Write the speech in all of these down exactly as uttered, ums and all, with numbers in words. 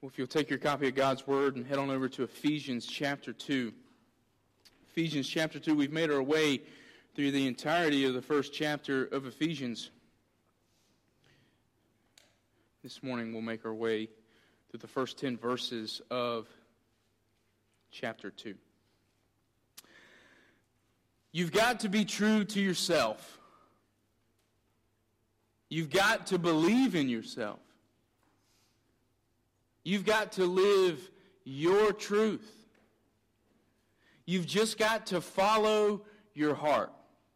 Well, if you'll take your copy of God's Word and head on over to Ephesians chapter two. Ephesians chapter two, we've made our way through the entirety of the first chapter of Ephesians. This morning we'll make our way through the first ten verses of chapter two. You've got to be true to yourself. You've got to believe in yourself. You've got to live your truth. You've just got to follow your heart.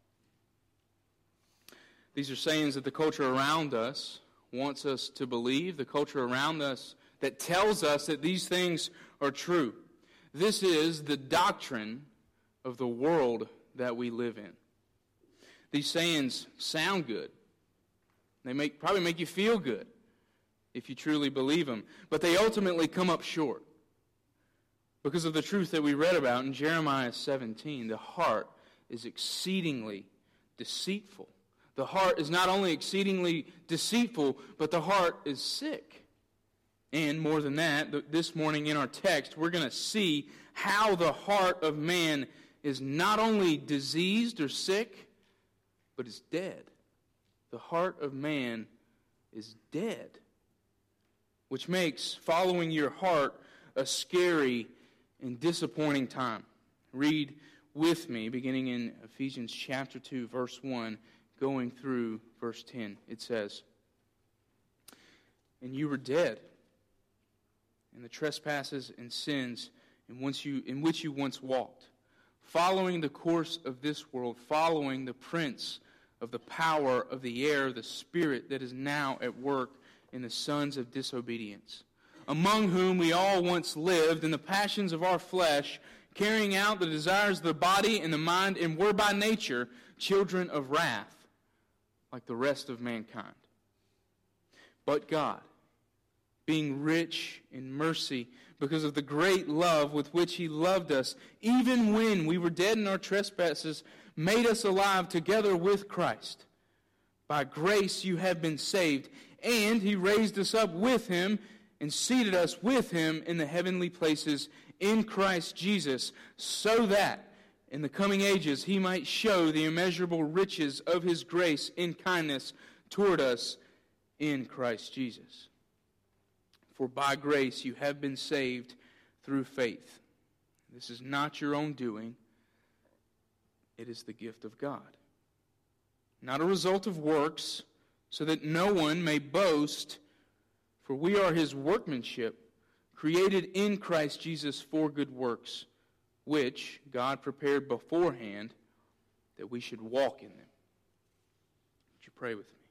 These are sayings that the culture around us wants us to believe, the culture around us that tells us that these things are true. This is the doctrine of the world that we live in. These sayings sound good. They make probably make you feel good if you truly believe them. But they ultimately come up short because of the truth that we read about in Jeremiah seventeen. The heart is exceedingly deceitful. The heart is not only exceedingly deceitful, but the heart is sick. And more than that, this morning in our text, we're going to see how the heart of man is not only diseased or sick, but is dead. The heart of man is dead, which makes following your heart a scary and disappointing time. Read with me, beginning in Ephesians chapter two, verse one, going through verse ten. It says, "And you were dead in the trespasses and sins in which you, in which you once walked, following the course of this world, following the prince of the power of the air, the spirit that is now at work in the sons of disobedience, among whom we all once lived in the passions of our flesh, carrying out the desires of the body and the mind, and were by nature children of wrath, like the rest of mankind. But God, being rich in mercy, because of the great love with which He loved us, even when we were dead in our trespasses, made us alive together with Christ. By grace you have been saved, and He raised us up with Him and seated us with Him in the heavenly places in Christ Jesus, so that in the coming ages He might show the immeasurable riches of His grace in kindness toward us in Christ Jesus. For by grace you have been saved through faith. This is not your own doing. It is the gift of God, not a result of works, so that no one may boast. For we are His workmanship, created in Christ Jesus for good works, which God prepared beforehand that we should walk in them." Would you pray with me?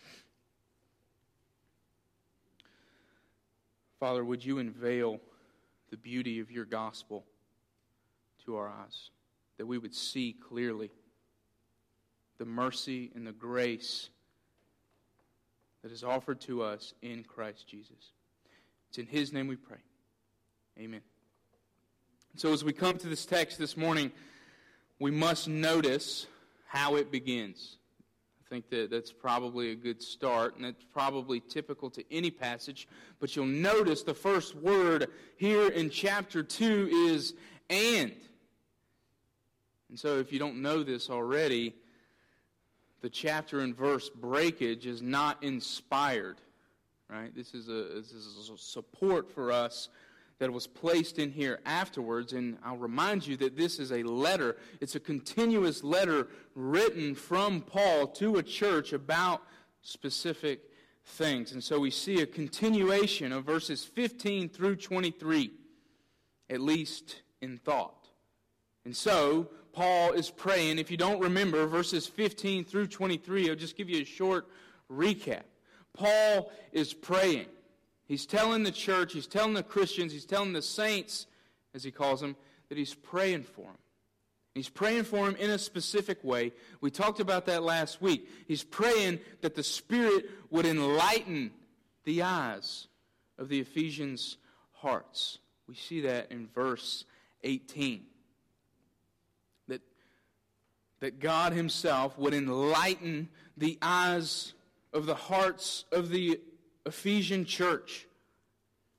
Father, would you unveil the beauty of your gospel to our eyes, that we would see clearly the mercy and the grace that is offered to us in Christ Jesus. It's in His name we pray. Amen. So as we come to this text this morning, we must notice how it begins. I think that that's probably a good start, and it's probably typical to any passage. But you'll notice the first word here in chapter two is "and." And so if you don't know this already, the chapter and verse breakage is not inspired. Right? This is a, this is a support for us that was placed in here afterwards. And I'll remind you that this is a letter. It's a continuous letter written from Paul to a church about specific things. And so we see a continuation of verses fifteen through twenty-three, at least in thought. And so Paul is praying. If you don't remember, verses fifteen through twenty-three, I'll just give you a short recap. Paul is praying. He's telling the church, he's telling the Christians, he's telling the saints, as he calls them, that he's praying for them. He's praying for them in a specific way. We talked about that last week. He's praying that the Spirit would enlighten the eyes of the Ephesians' hearts. We see that in verse eighteen. That, that God Himself would enlighten the eyes of the hearts of the Ephesian church,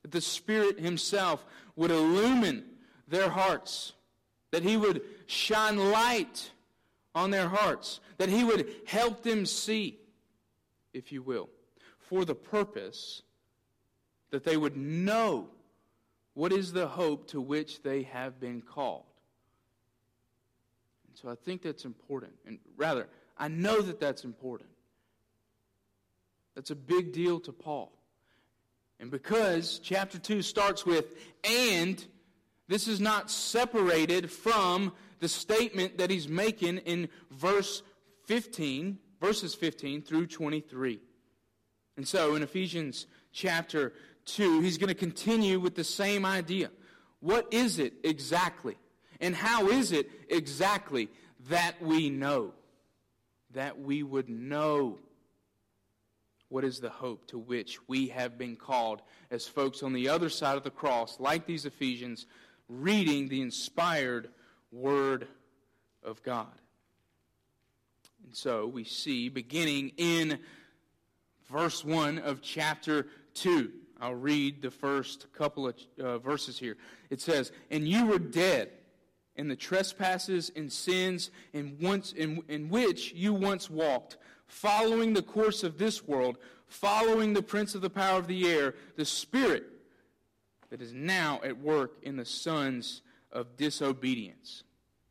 That the Spirit Himself would illumine their hearts. That He would shine light on their hearts. That He would help them see, if you will, for the purpose that they would know what is the hope to which they have been called. And so I think that's important. And rather, I know that that's important. That's a big deal to Paul. And because chapter two starts with, and, this is not separated from the statement that he's making in verse fifteen, verses fifteen through twenty-three. And so in Ephesians chapter two, he's going to continue with the same idea. What is it exactly? And how is it exactly that we know? That we would know what is the hope to which we have been called as folks on the other side of the cross, like these Ephesians, reading the inspired Word of God. And so we see, beginning in verse one of chapter two, I'll read the first couple of uh, verses here. It says, "And you were dead in the trespasses and sins in, once, in, in which you once walked, following the course of this world, following the prince of the power of the air, the spirit that is now at work in the sons of disobedience."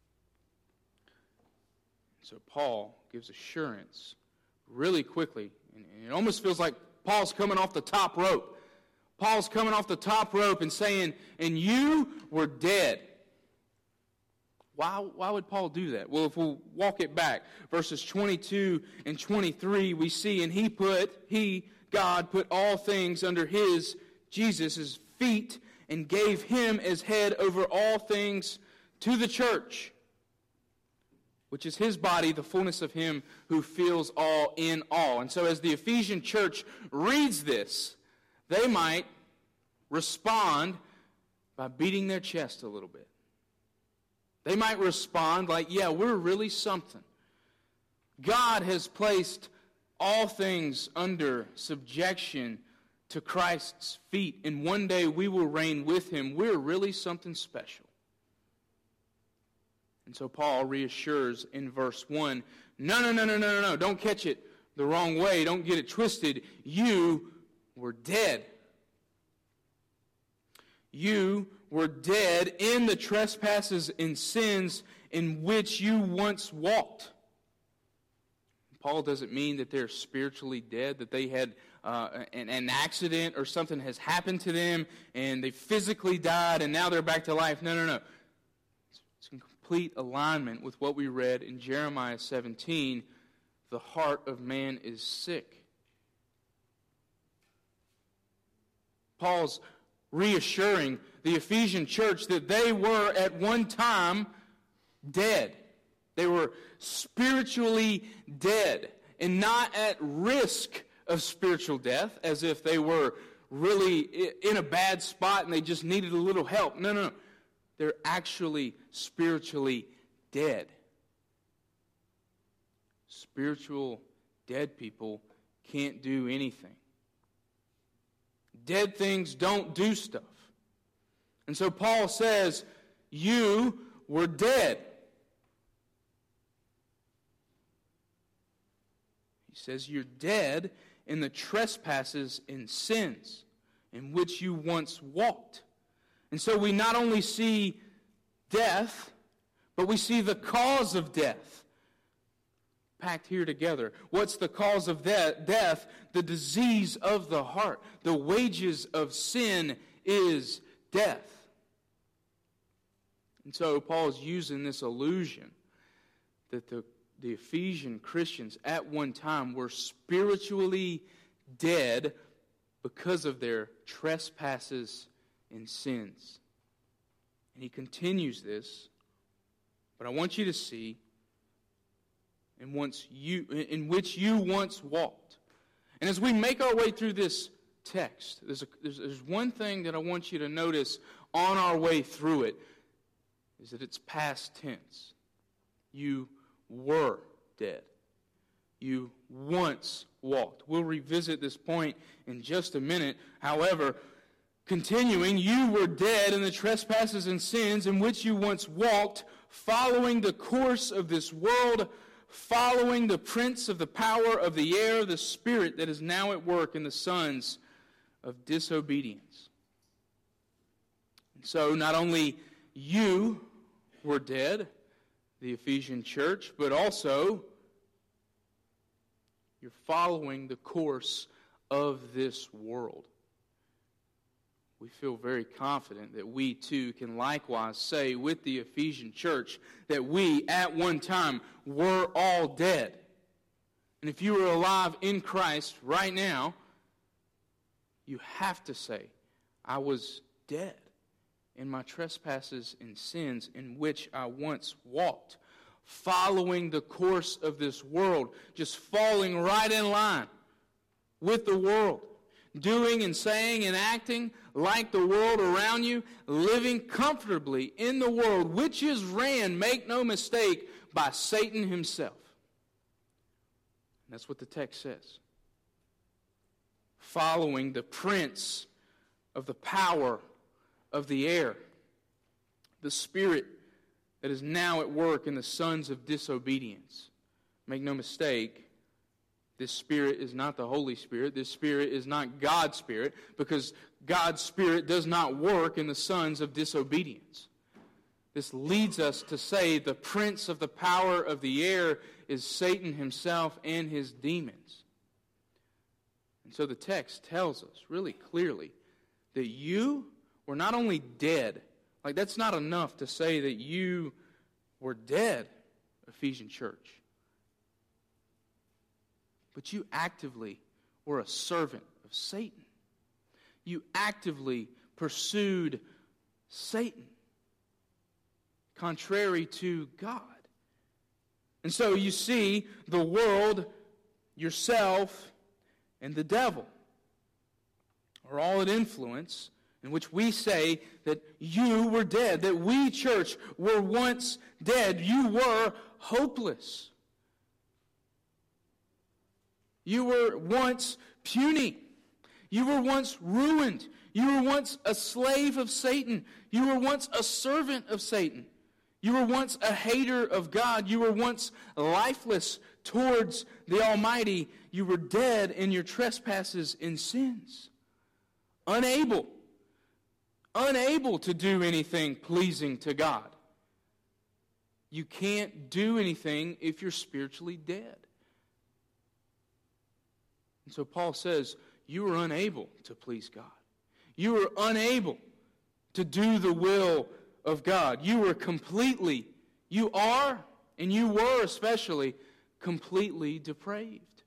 So Paul gives assurance really quickly, and it almost feels like Paul's coming off the top rope. Paul's coming off the top rope and saying, "And you were dead." Why, why would Paul do that? Well, if we'll walk it back, verses twenty-two and twenty-three, we see, and he put, he, God, put all things under his, Jesus' feet, and gave him as head over all things to the church, which is his body, the fullness of him who fills all in all. And so as the Ephesian church reads this, they might respond by beating their chest a little bit. They might respond like, yeah, we're really something. God has placed all things under subjection to Christ's feet, and one day we will reign with him. We're really something special. And so Paul reassures in verse one, no, no, no, no, no, no, no, don't catch it the wrong way. Don't get it twisted. You were dead. You were dead in the trespasses and sins in which you once walked. Paul doesn't mean that they're spiritually dead, that they had uh, an, an accident or something has happened to them and they physically died and now they're back to life. No, no, no. It's, it's in complete alignment with what we read in Jeremiah seventeen. The heart of man is sick. Paul's reassuring the Ephesian church that they were at one time dead. They were spiritually dead and not at risk of spiritual death, as if they were really in a bad spot and they just needed a little help. No, no, no. They're actually spiritually dead. Spiritual dead people can't do anything. Dead things don't do stuff. And so Paul says, you were dead. He says you're dead in the trespasses and sins in which you once walked. And so we not only see death, but we see the cause of death packed here together. What's the cause of de- death? The disease of the heart. The wages of sin is death. And so Paul is using this illusion that the, the Ephesian Christians at one time were spiritually dead because of their trespasses and sins. And he continues this, but I want you to see in, once you, in which you once walked. And as we make our way through this text, there's, a, there's, there's one thing that I want you to notice on our way through it, is that it's past tense. You were dead. You once walked. We'll revisit this point in just a minute. However, Continuing, you were dead in the trespasses and sins in which you once walked, following the course of this world, following the prince of the power of the air, the spirit that is now at work in the sons of disobedience. And so not only you were dead, the Ephesian church, but also you're following the course of this world. We feel very confident that we too can likewise say with the Ephesian church that we at one time were all dead. And if you are alive in Christ right now, you have to say, I was dead in my trespasses and sins in which I once walked, following the course of this world, just falling right in line with the world, doing and saying and acting like the world around you, living comfortably in the world, which is ran, make no mistake, by Satan himself. And that's what the text says. Following the prince of the power of the air, the spirit that is now at work in the sons of disobedience. Make no mistake, this Spirit is not the Holy Spirit. This Spirit is not God's Spirit, because God's Spirit does not work in the sons of disobedience. This leads us to say the prince of the power of the air is Satan himself and his demons. And so the text tells us really clearly that you were not only dead, like that's not enough to say that you were dead, Ephesian church. But you actively were a servant of Satan. You actively pursued Satan, contrary to God. And so you see the world, yourself, and the devil are all at influence, in which we say that you were dead, that we, church, were once dead. You were hopeless. You were once puny. You were once ruined. You were once a slave of Satan. You were once a servant of Satan. You were once a hater of God. You were once lifeless towards the Almighty. You were dead in your trespasses and sins. Unable. Unable to do anything pleasing to God. You can't do anything if you're spiritually dead. And so Paul says, you were unable to please God. You were unable to do the will of God. You were completely, you are, and you were especially, completely depraved.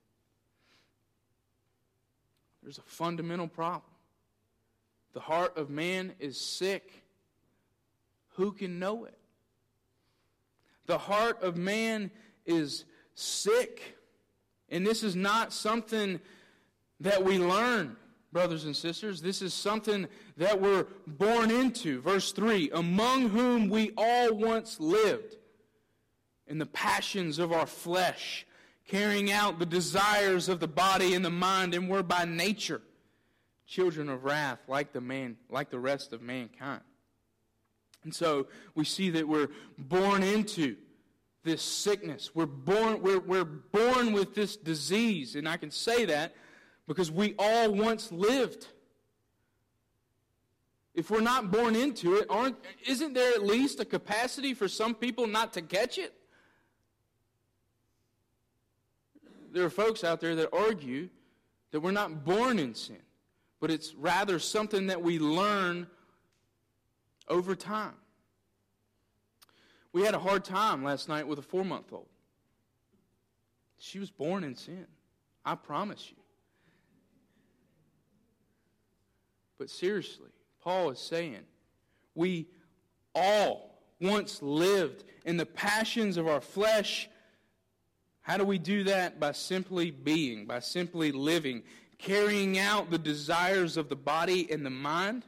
There's a fundamental problem. The heart of man is sick. Who can know it? The heart of man is sick. And this is not something that we learn, brothers and sisters. This is something that we're born into. Verse three, among whom we all once lived in the passions of our flesh, carrying out the desires of the body and the mind, and were by nature children of wrath, like the man, like the rest of mankind. And so we see that we're born into this sickness. We're born, we're, we're born with this disease. And I can say that because we all once lived. If we're not born into it, aren't, isn't there at least a capacity for some people not to catch it? There are folks out there that argue that we're not born in sin, but it's rather something that we learn over time. We had a hard time last night with a four-month-old. She was born in sin. I promise you. But seriously, Paul is saying, we all once lived in the passions of our flesh. How do we do that? By simply being, by simply living, carrying out the desires of the body and the mind.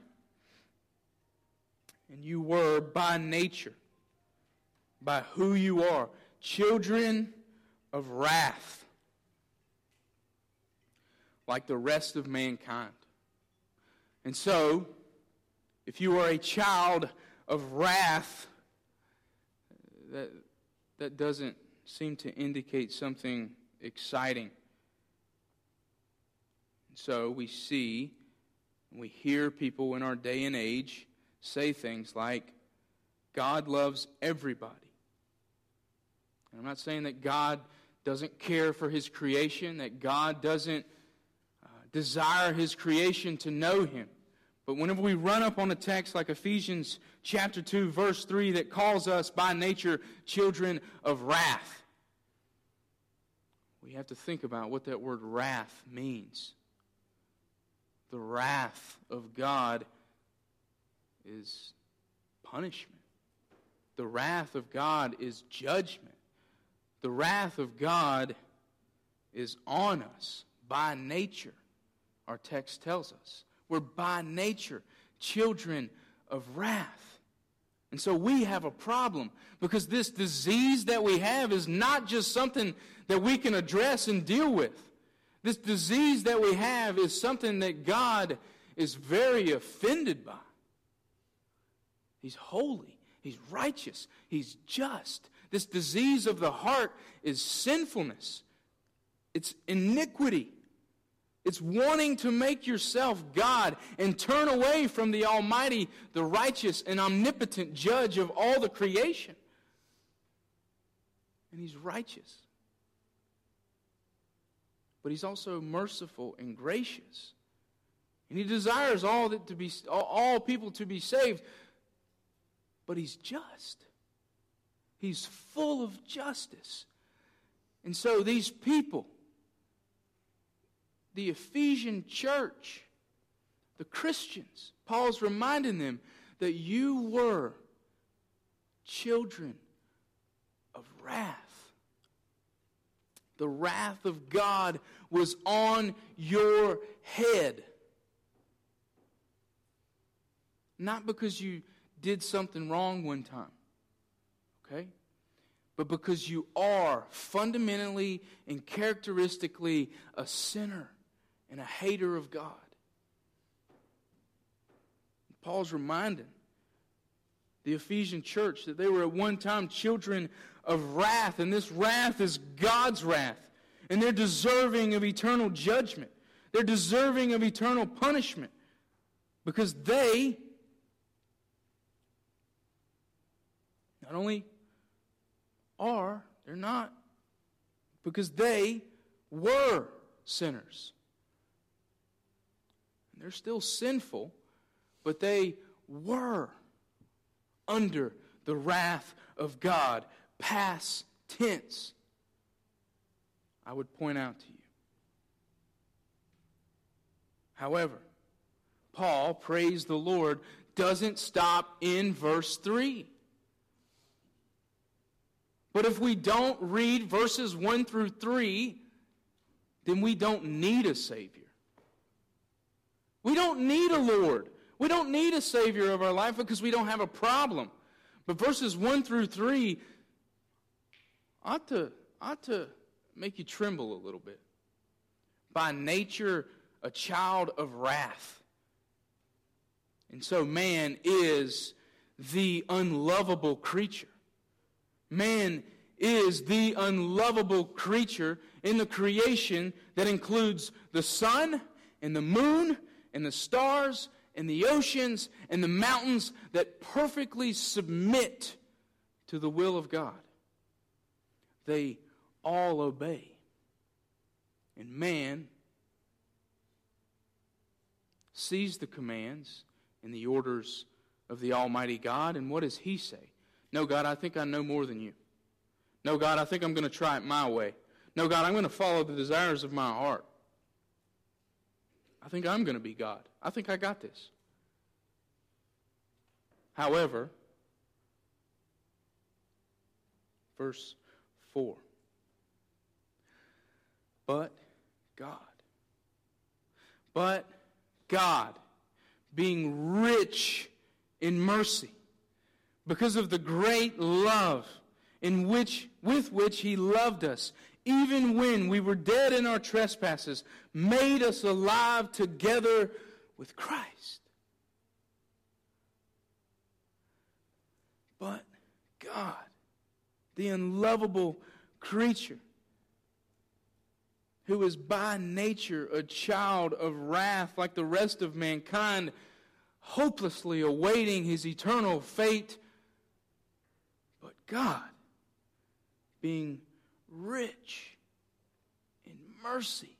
And you were by nature, by who you are, children of wrath, like the rest of mankind. And so, If you are a child of wrath, that, that doesn't seem to indicate something exciting. So we see, we hear people in our day and age say things like, God loves everybody. And I'm not saying that God doesn't care for His creation, that God doesn't uh, desire His creation to know Him. But whenever we run up on a text like Ephesians chapter two, verse three, that calls us by nature children of wrath, we have to think about what that word wrath means. The wrath of God is punishment. The wrath of God is judgment. The wrath of God is on us by nature, our text tells us. We're by nature children of wrath. And so we have a problem because this disease that we have is not just something that we can address and deal with. This disease that we have is something that God is very offended by. He's holy. He's righteous. He's just. This disease of the heart is sinfulness. It's iniquity. It's wanting to make yourself God and turn away from the Almighty, the righteous and omnipotent judge of all the creation. And He's righteous. But He's also merciful and gracious. And He desires all that to be all people to be saved. But He's just. He's full of justice. And so these people, the Ephesian church, the Christians, Paul's reminding them that you were children of wrath. The wrath of God was on your head. Not because you did something wrong one time, okay? But because you are fundamentally and characteristically a sinner and a hater of God. Paul's reminding the Ephesian church that they were at one time children of wrath, and this wrath is God's wrath, and they're deserving of eternal judgment. They're deserving of eternal punishment because they not only are, they're not, because they were sinners. And they're still sinful, but they were under the wrath of God. Past tense, I would point out to you. However, Paul, praise the Lord, doesn't stop in verse three. But if we don't read verses one through three, then we don't need a Savior. We don't need a Lord. We don't need a Savior of our life because we don't have a problem. But verses one through three ought to, ought to make you tremble a little bit. By nature, a child of wrath. And so man is the unlovable creature. Man is the unlovable creature in the creation that includes the sun and the moon and the stars and the oceans and the mountains that perfectly submit to the will of God. They all obey. And man sees the commands and the orders of the Almighty God, and what does he say? No, God, I think I know more than you. No, God, I think I'm going to try it my way. No, God, I'm going to follow the desires of my heart. I think I'm going to be God. I think I got this. However, verse four. But God. But God, being rich in mercy, because of the great love in which, with which He loved us, even when we were dead in our trespasses, made us alive together with Christ. But God, the unlovable creature, who is by nature a child of wrath like the rest of mankind, hopelessly awaiting his eternal fate. But God, being rich in mercy,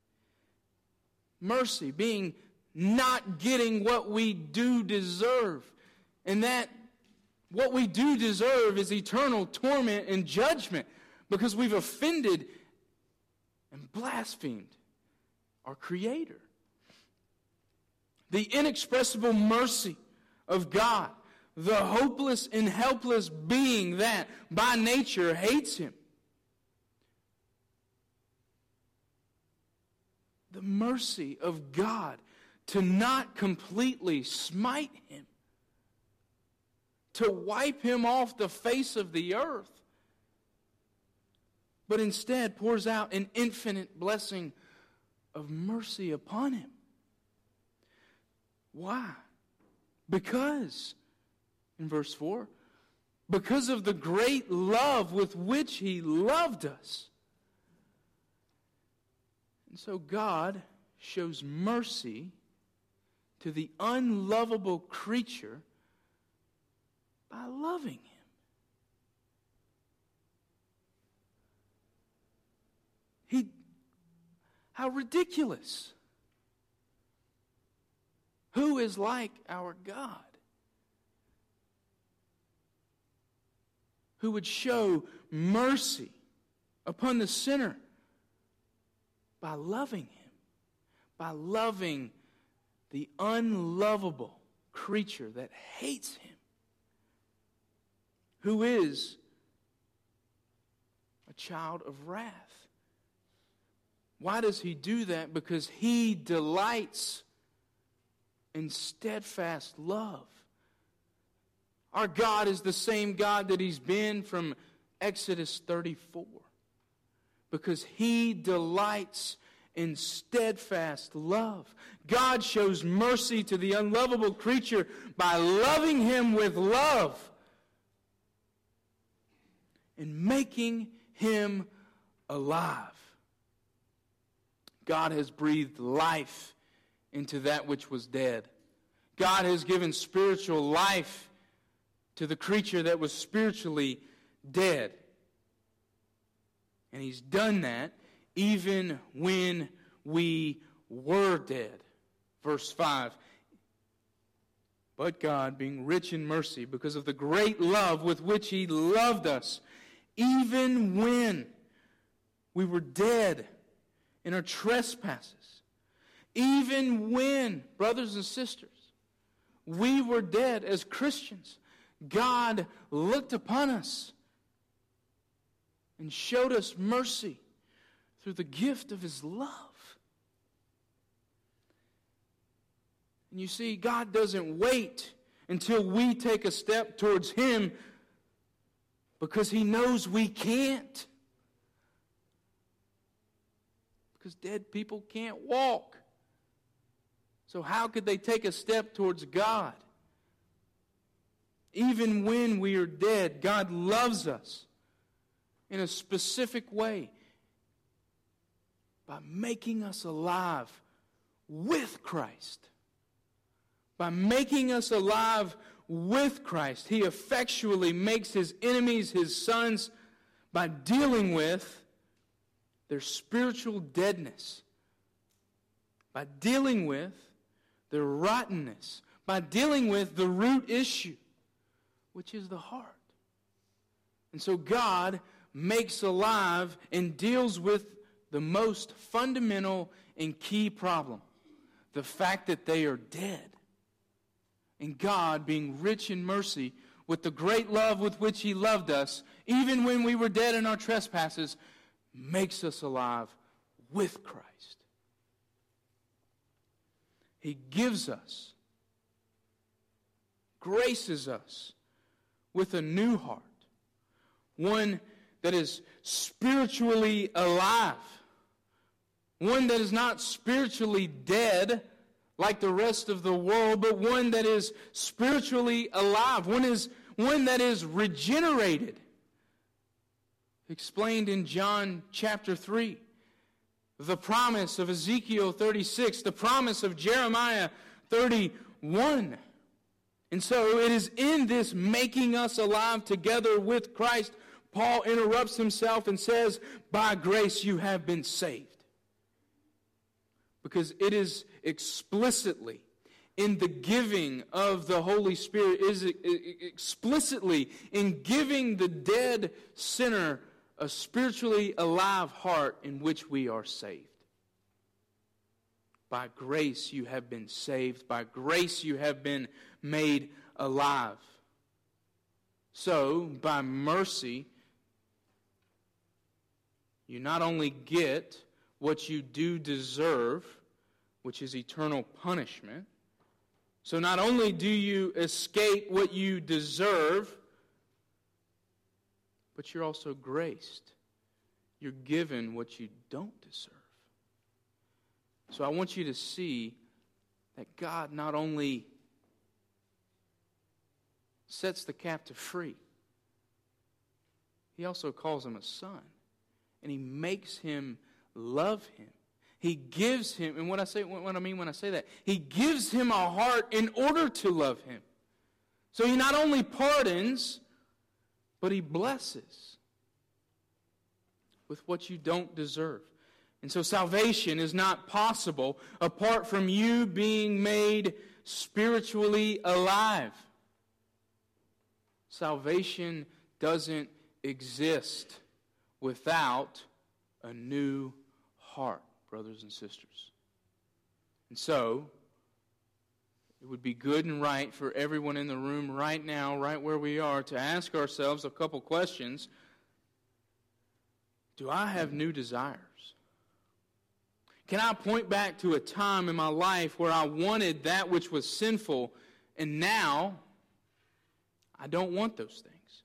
mercy being not getting what we do deserve, and that what we do deserve is eternal torment and judgment because we've offended and blasphemed our Creator. The inexpressible mercy of God, the hopeless and helpless being that by nature hates Him. The mercy of God to not completely smite Him, to wipe Him off the face of the earth, but instead pours out an infinite blessing of mercy upon Him. Why? Because, in verse four, because of the great love with which He loved us. And so God shows mercy to the unlovable creature by loving him. He, how ridiculous. Who is like our God? Who would show mercy upon the sinner by loving him, by loving the unlovable creature that hates him, who is a child of wrath. Why does he do that? Because he delights in steadfast love. Our God is the same God that he's been from Exodus thirty-four. Because he delights in steadfast love. God shows mercy to the unlovable creature by loving him with love and making him alive. God has breathed life into that which was dead. God has given spiritual life to the creature that was spiritually dead. And he's done that even when we were dead. Verse five. But God, being rich in mercy, because of the great love with which he loved us, even when we were dead in our trespasses, even when, brothers and sisters, we were dead as Christians, God looked upon us and showed us mercy through the gift of his love. And you see, God doesn't wait until we take a step towards him because he knows we can't. Because dead people can't walk. So how could they take a step towards God? Even when we are dead, God loves us in a specific way by making us alive with Christ. By making us alive with Christ, he effectually makes his enemies his sons by dealing with their spiritual deadness, by dealing with their rottenness, by dealing with the root issue, which is the heart. And so God makes alive and deals with the most fundamental and key problem, the fact that they are dead. And God, being rich in mercy, with the great love with which he loved us, even when we were dead in our trespasses, makes us alive with Christ. He gives us, graces us with a new heart, one that is spiritually alive, one that is not spiritually dead like the rest of the world, but one that is spiritually alive, one is one that is regenerated. Explained in John chapter three. The promise of Ezekiel thirty-six. The promise of Jeremiah thirty-one. And so it is in this making us alive together with Christ, Paul interrupts himself and says, by grace you have been saved. Because it is explicitly in the giving of the Holy Spirit, is explicitly in giving the dead sinner a spiritually alive heart in which we are saved. By grace you have been saved. By grace you have been made alive. So, by mercy, you not only get what you do deserve, which is eternal punishment. So not only do you escape what you deserve, but you're also graced. You're given what you don't deserve. So I want you to see that God not only sets the captive free, He also calls him a son. And He makes him love him. He gives him, and what I say, what I mean when I say that, He gives him a heart in order to love him. So He not only pardons, but He blesses with what you don't deserve. And so salvation is not possible apart from you being made spiritually alive. Salvation doesn't exist without a new heart, brothers and sisters. And so, it would be good and right for everyone in the room right now, right where we are, to ask ourselves a couple questions. Do I have new desires? Can I point back to a time in my life where I wanted that which was sinful, and now I don't want those things?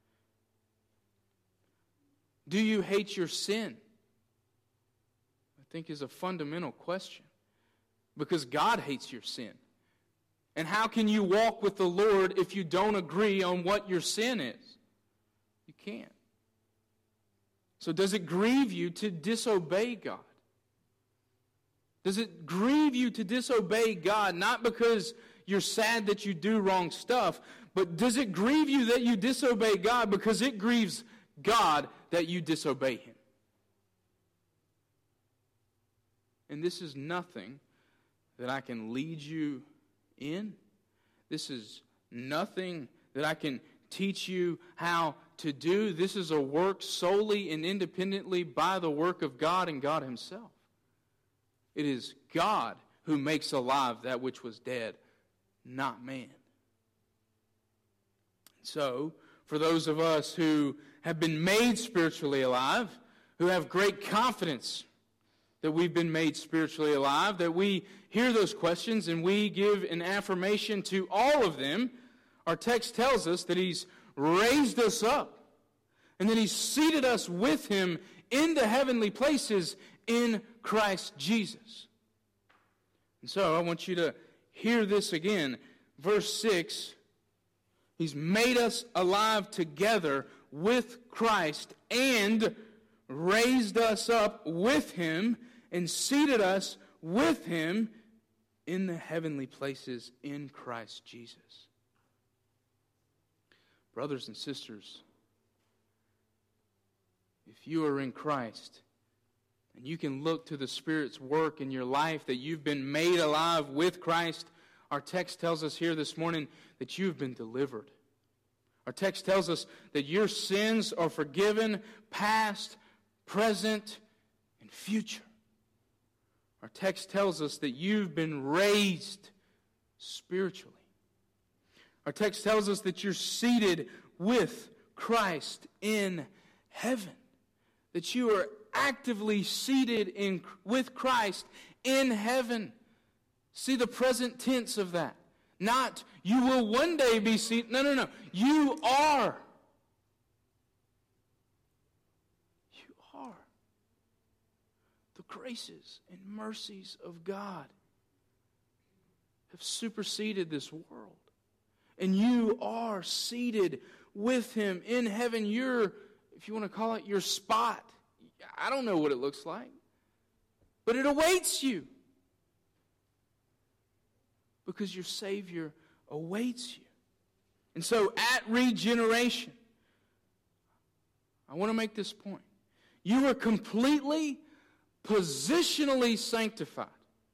Do you hate your sin? I think is a fundamental question. Because God hates your sin. And how can you walk with the Lord if you don't agree on what your sin is? You can't. So does it grieve you to disobey God? Does it grieve you to disobey God, not because you're sad that you do wrong stuff, but does it grieve you that you disobey God because it grieves God that you disobey Him? And this is nothing that I can lead you in. This is nothing that I can teach you how to do. This is a work solely and independently by the work of God and God Himself. It is God who makes alive that which was dead, not man. So, for those of us who have been made spiritually alive, who have great confidence that we've been made spiritually alive, that we hear those questions and we give an affirmation to all of them, our text tells us that He's raised us up and that He's seated us with Him in the heavenly places in Christ Jesus. And so I want you to hear this again. Verse six, He's made us alive together with Christ and raised us up with Him and seated us with Him in the heavenly places in Christ Jesus. Brothers and sisters, if you are in Christ, and you can look to the Spirit's work in your life, that you've been made alive with Christ, our text tells us here this morning that you've been delivered. Our text tells us that your sins are forgiven, past, present, and future. Our text tells us that you've been raised spiritually. Our text tells us that you're seated with Christ in heaven. That you are actively seated in with Christ in heaven. See the present tense of that. Not, you will one day be seated. No, no, no. You are. You are. The graces and mercies of God have superseded this world. And you are seated with Him in heaven. You're, if you want to call it, your spot. I don't know what it looks like, but it awaits you. Because your Savior awaits you. And so at regeneration, I want to make this point. You are completely, positionally sanctified.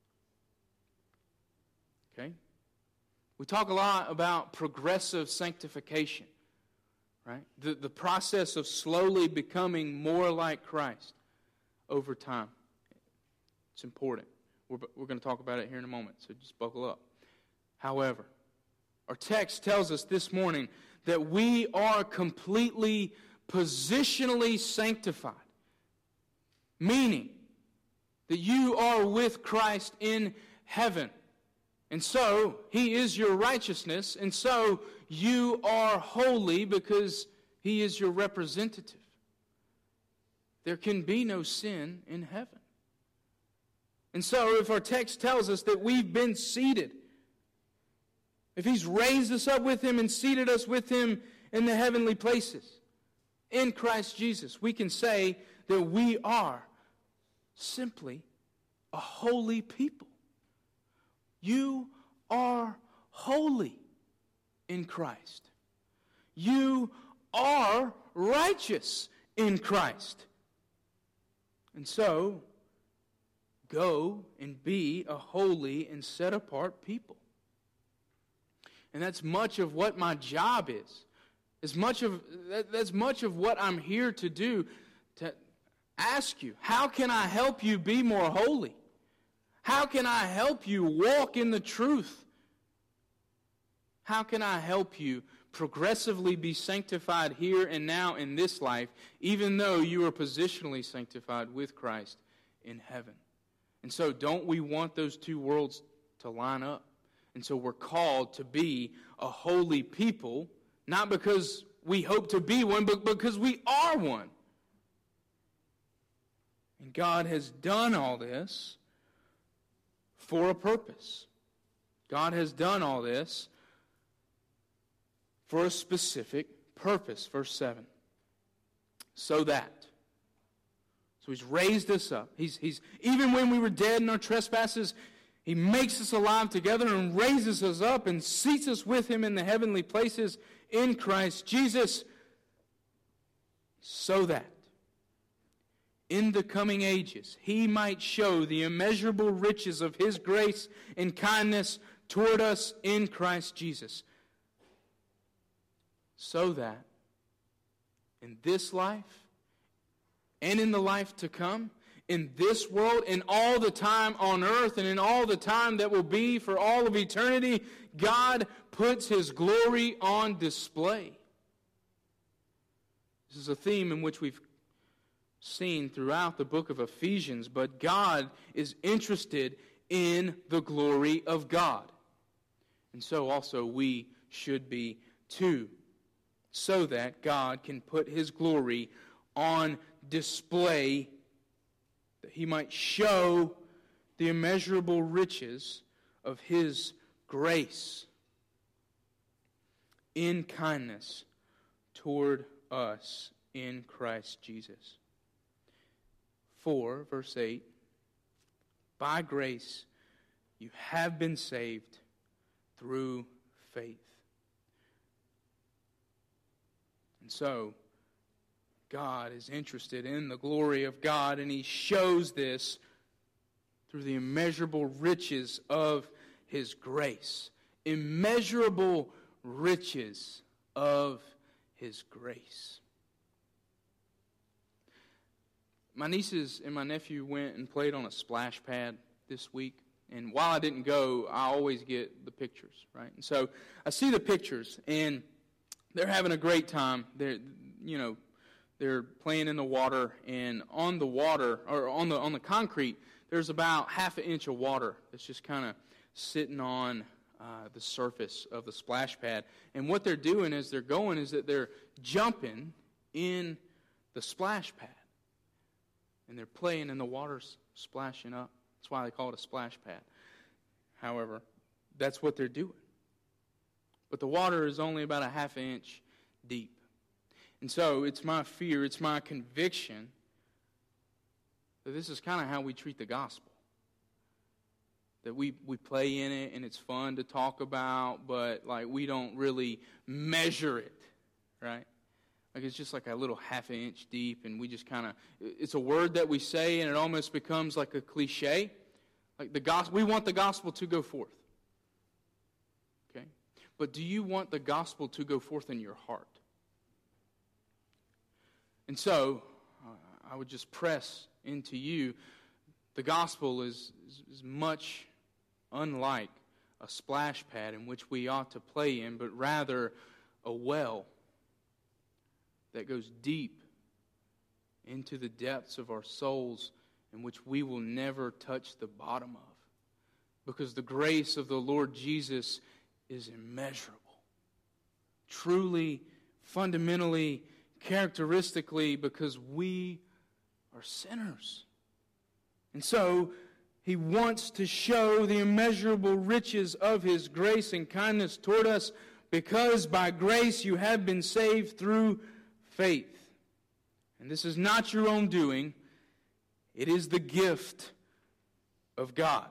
Okay? We talk a lot about progressive sanctification, right? The, the process of slowly becoming more like Christ over time. It's important. We're, we're going to talk about it here in a moment, so just buckle up. However, our text tells us this morning that we are completely positionally sanctified, meaning that you are with Christ in heaven. And so, He is your righteousness, and so you are holy because He is your representative. There can be no sin in heaven. And so, if our text tells us that we've been seated, if He's raised us up with Him and seated us with Him in the heavenly places, in Christ Jesus, we can say that we are simply a holy people. You are holy in Christ. You are righteous in Christ. And so, go and be a holy and set apart people. And that's much of what my job is. As much of that, that's much of what I'm here to do, to ask you, how can I help you be more holy? How can I help you walk in the truth? How can I help you progressively be sanctified here and now in this life, even though you are positionally sanctified with Christ in heaven? And so don't we want those two worlds to line up? And so we're called to be a holy people, not because we hope to be one, but because we are one. And God has done all this for a purpose. God has done all this for a specific purpose. Verse seven. So that. So He's raised us up. He's, he's even when we were dead in our trespasses, He makes us alive together and raises us up and seats us with Him in the heavenly places in Christ Jesus, so that in the coming ages He might show the immeasurable riches of His grace and kindness toward us in Christ Jesus. So that in this life and in the life to come, in this world, in all the time on earth, and in all the time that will be for all of eternity, God puts His glory on display. This is a theme in which we've seen throughout the book of Ephesians, but God is interested in the glory of God. And so also we should be too, so that God can put His glory on display, that He might show the immeasurable riches of His grace in kindness toward us in Christ Jesus. For, verse eight, by grace you have been saved through faith. And so, God is interested in the glory of God, and He shows this through the immeasurable riches of His grace. Immeasurable riches of His grace. My nieces and my nephew went and played on a splash pad this week. And while I didn't go, I always get the pictures, right? And so I see the pictures, and they're having a great time. They're, you know, they're playing in the water, and on the water, or on the on the concrete, there's about half an inch of water that's just kind of sitting on uh, the surface of the splash pad. And what they're doing as they're going is that they're jumping in the splash pad. And they're playing and the water's splashing up. That's why they call it a splash pad. However, that's what they're doing. but the water is only about a half inch deep. And so it's my fear, it's my conviction that this is kind of how we treat the gospel. That we, we play in it and it's fun to talk about, but like we don't really measure it, right? Like it's just like a little half an inch deep, and we just kind of, it's a word that we say and it almost becomes like a cliche. Like the gospel, we want the gospel to go forth. Okay? But do you want the gospel to go forth in your heart? And so, uh, I would just press into you, the gospel is, is, is much unlike a splash pad in which we ought to play in, but rather a well that goes deep into the depths of our souls, in which we will never touch the bottom of. Because the grace of the Lord Jesus is immeasurable. Truly, fundamentally, characteristically, because we are sinners. And so, He wants to show the immeasurable riches of His grace and kindness toward us, because by grace you have been saved through faith. And this is not your own doing. It is the gift of God.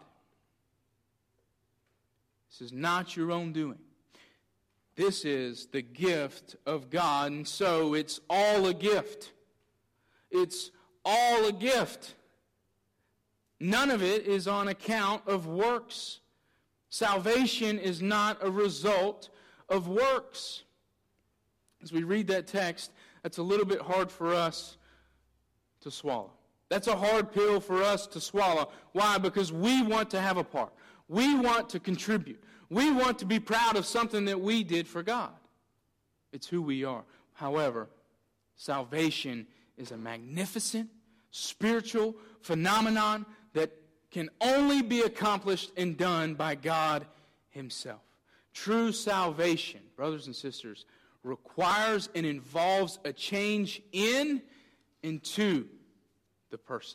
This is not your own doing. This is the gift of God, and so it's all a gift. It's all a gift. None of it is on account of works. Salvation is not a result of works. As we read that text, that's a little bit hard for us to swallow. That's a hard pill for us to swallow. Why? Because we want to have a part. We want to contribute. We want to be proud of something that we did for God. It's who we are. However, salvation is a magnificent spiritual phenomenon that can only be accomplished and done by God Himself. True salvation, brothers and sisters, requires and involves a change in and to the person.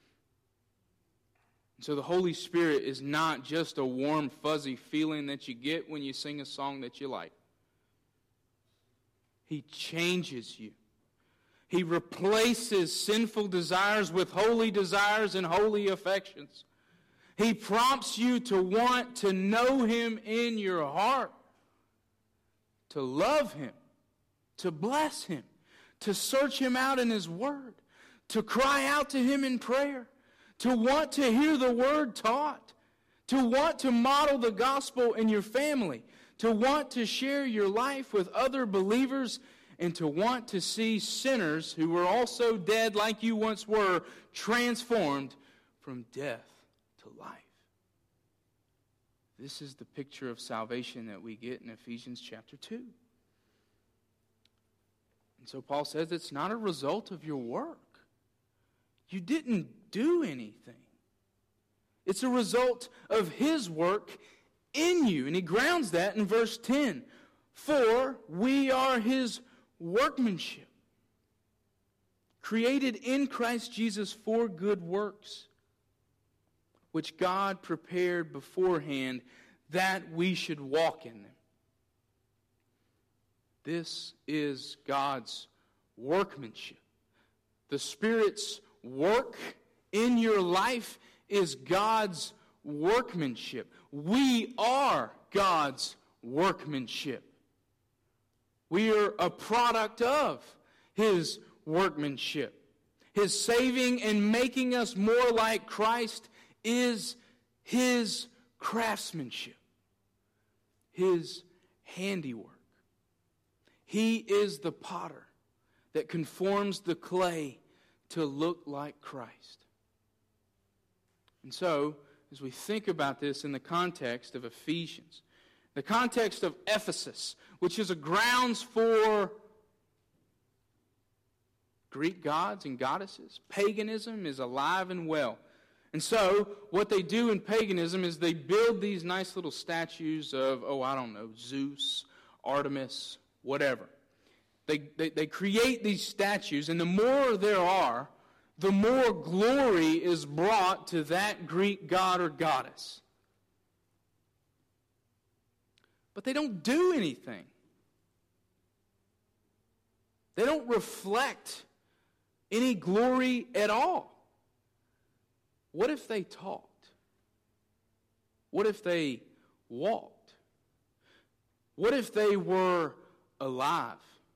So the Holy Spirit is not just a warm, fuzzy feeling that you get when you sing a song that you like. He changes you. He replaces sinful desires with holy desires and holy affections. He prompts you to want to know Him in your heart, to love Him, to bless Him, to search Him out in His Word, to cry out to Him in prayer, to want to hear the Word taught, to want to model the gospel in your family, to want to share your life with other believers, and to want to see sinners who were also dead like you once were transformed from death to life. This is the picture of salvation that we get in Ephesians chapter two. And so Paul says it's not a result of your work. You didn't do anything. It's a result of His work in you. And he grounds that in verse ten. For we are His workmanship, created in Christ Jesus for good works, which God prepared beforehand that we should walk in them. This is God's workmanship. The Spirit's work in your life is God's workmanship. We are God's workmanship. We are a product of His workmanship. His saving and making us more like Christ is His craftsmanship, His handiwork. He is the potter that conforms the clay to look like Christ. And so, as we think about this in the context of Ephesians, the context of Ephesus, which is a grounds for Greek gods and goddesses, paganism is alive and well. And so, what they do in paganism is they build these nice little statues of, oh, I don't know, Zeus, Artemis, whatever. They, they, they create these statues, and the more there are, the more glory is brought to that Greek god or goddess. but they don't do anything. They don't reflect any glory at all. What if they talked? What if they walked? What if they were alive?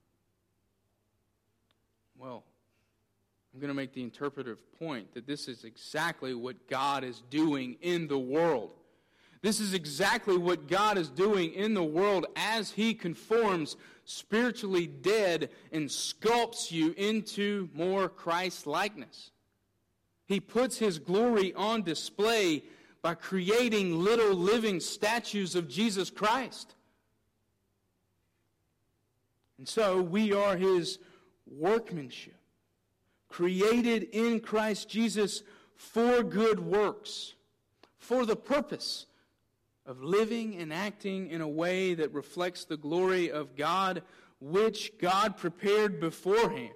Well, I'm going to make the interpretive point that this is exactly what God is doing in the world. This is exactly what God is doing in the world as He conforms spiritually dead and sculpts you into more Christ-likeness. He puts His glory on display by creating little living statues of Jesus Christ. And so we are His workmanship, created in Christ Jesus for good works, for the purpose of living and acting in a way that reflects the glory of God, which God prepared beforehand,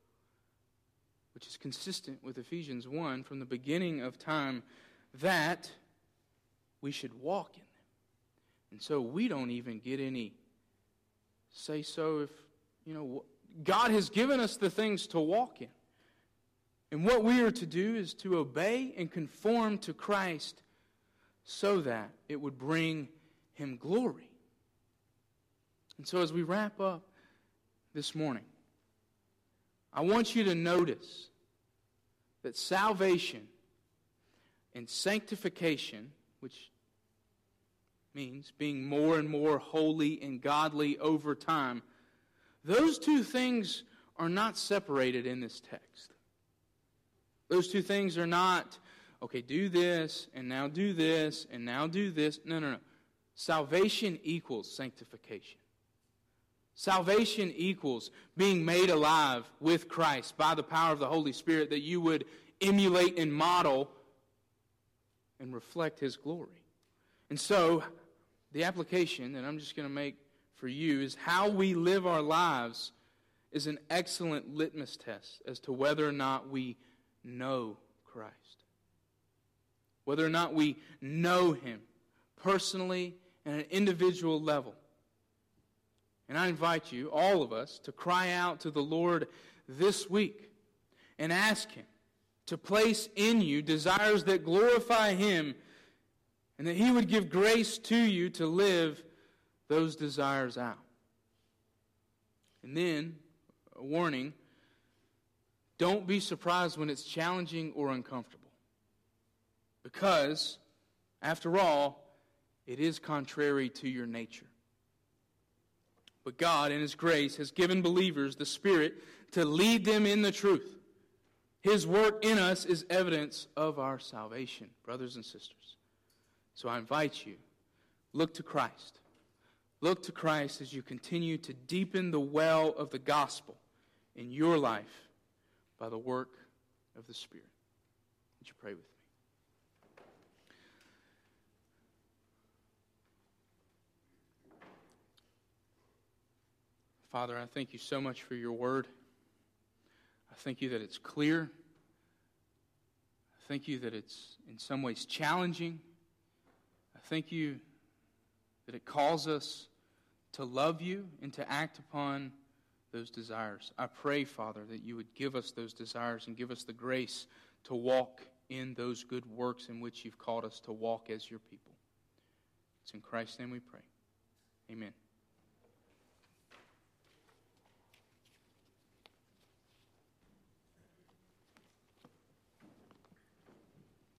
which is consistent with Ephesians one from the beginning of time, that we should walk in them. And so we don't even get any say so if, you know, God has given us the things to walk in. And what we are to do is to obey and conform to Christ so that it would bring Him glory. And so as we wrap up this morning, I want you to notice that salvation and sanctification, which means being more and more holy and godly over time, those two things are not separated in this text. Those two things are not, okay, do this, and now do this, and now do this. No, no, no. Salvation equals sanctification. Salvation equals being made alive with Christ by the power of the Holy Spirit, that you would emulate and model and reflect His glory. And so, the application that I'm just going to make for you is how we live our lives is an excellent litmus test as to whether or not we know Christ. Whether or not we know Him personally and at an individual level. And I invite you, all of us, to cry out to the Lord this week and ask Him to place in you desires that glorify Him, and that He would give grace to you to live those desires out. And then, a warning, don't be surprised when it's challenging or uncomfortable. Because, after all, it is contrary to your nature. But God, in His grace, has given believers the Spirit to lead them in the truth. His work in us is evidence of our salvation, brothers and sisters. So I invite you, look to Christ. Look to Christ as you continue to deepen the well of the gospel in your life by the work of the Spirit. Would you pray with me? Father, I thank you so much for your word. I thank you that it's clear. I thank you that it's in some ways challenging. I thank you that it calls us to love you and to act upon those desires. I pray, Father, that you would give us those desires and give us the grace to walk in those good works in which you've called us to walk as your people. It's in Christ's name we pray. Amen.